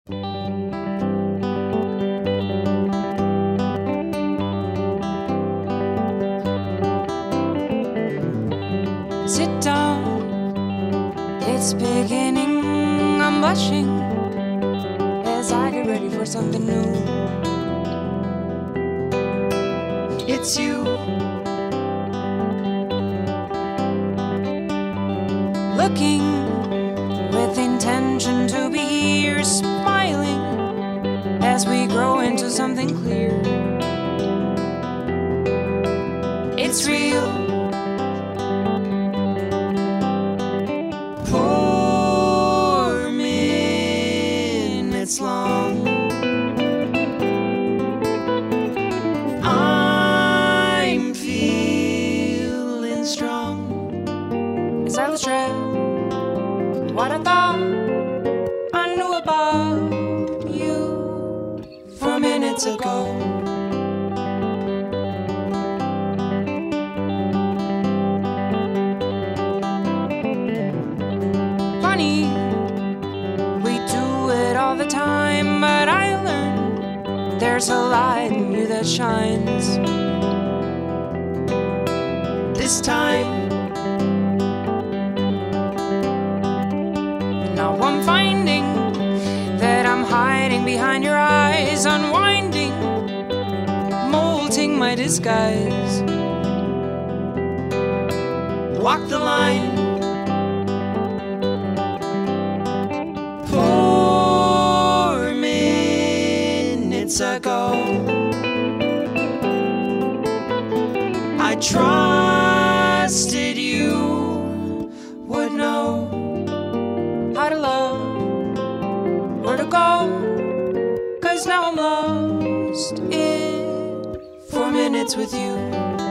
Sit down, it's beginning. I'm blushing as I get ready for something new. It's you, looking with intention to be here, smiling as we grow into something clear. It's real. 4 minutes long. I'm feeling strong as I illustrate what I thought I knew about you 4 minutes ago. Funny, we do it all the time, but I learned there's a light in you that shines this time. Now I'm finding that I'm hiding behind your eyes, unwinding, molting my disguise. Walk the line. 4 minutes ago, I trusted you would know how to love, where to go, 'cause now I'm lost in 4 minutes with you.